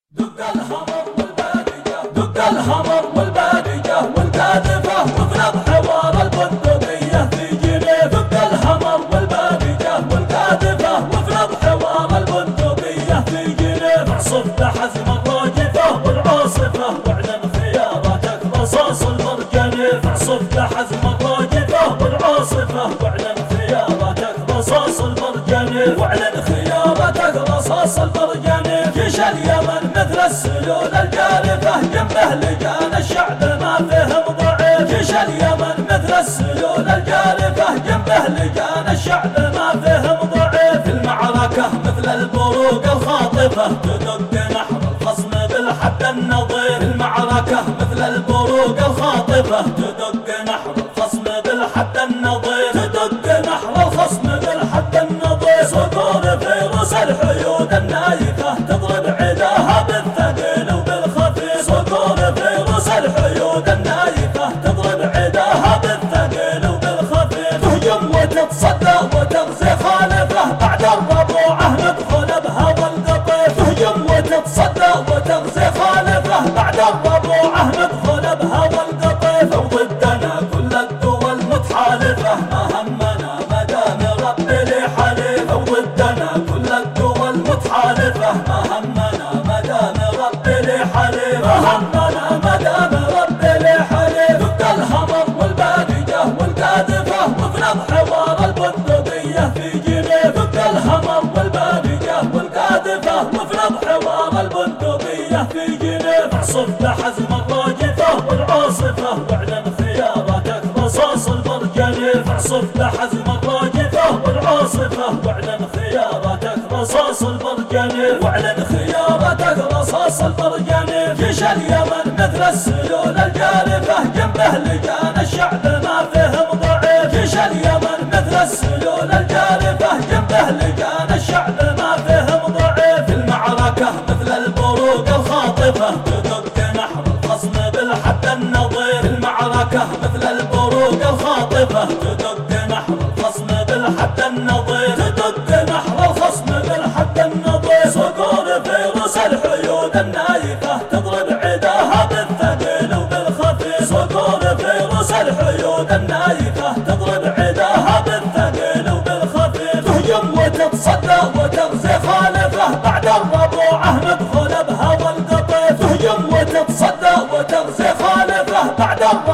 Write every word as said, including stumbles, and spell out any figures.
دق الهمر والبادية دق الهمر والبادية والكاذفة وافرض حوار البندقية في جنيف. دق الهمر والبادية والكاذفة وافرض حوار البندقية في جنيف. اعصف بحزم الراجفة والعاصفة واعلن خياراتك رصاص المرجنيف. اعصف بحزم الراجفة والعاصفة واعلن خياراتك رصاص المرجنيف. واعلن خياراتك رصاص المرجنيف. جيش اليمن مثل السيول الجارفة جنبه لجان الشعب ما فيهم ضعيف. جيش اليمن مثل السيول الجارفة جنبه لجان الشعب ما فيهم ضعيف. في المعركة مثل البروق الخاطفة تدق نحر الخصم بالحد النظيف. في المعركة مثل البروق الخاطفة تدق نحر الخصم بالحد النظيف. تدق نحر الخصم بالحد النظيف. صقور فيروس الحيود النايفة تضرب عداها بالثقيل وبالخفيف. صقور فيروس الحيود النايفة تضرب عداها بالثقيل وبالخفيف. تهجم وتتصدى وتغزي خالفه بعد الربوعة ندخل بهوى القطيف. تهجم وتتصدى وتغزي خالفه بعد الربوعة ندخل بهوى القطيف. وضدنا كل الدول متحالفة ما همنا مدام ربي لي حليف. وضدنا كل الدول متحالفة ما همنا مدام ربي لي حليف. ما همنا مدام ربي لي حليف. دق الهمر والبادية والكاذفة وافرض حوار البندقية في جنيف. دق الهمر والبادية والكاذفة وافرض حوار البندقية في جنيف. اعصف بحزم الراجفة والعاصفة واعلن خياراتك رصاص المرجنيف. اعصف بحزم الراجفة والعاصفة واعلن خياراتك رصاص المرجنيف. واعلن خياراتك رصاص المرجنيف. جيش اليمن مثل السيول الجارفة جنبه لجان الشعب ما فيهم ضعيف. جيش اليمن مثل السيول الجارفة جنبه لجان الشعب ما فيهم ضعيف. في المعركة مثل البروق الخاطفة تدق نحر الخصم بالحد النظيف. في المعركة مثل البروق الخاطفة تدق نحر الخصم بالحد النظيف. تدق نحر الخصم بالحد النظيف. صقور فيروس الحيود النايفة تضرب عداها بالثقيل وبالخفيف. صقور فيروس الحيود النايفة تضرب عداها بالثقيل وبالخفيف. تهجم وتتصدى وتغزي خالفه بعد الربوعة ندخل بهوى القطيف. تهجم وتتصدى وتغزي خالفه بعد الربوعة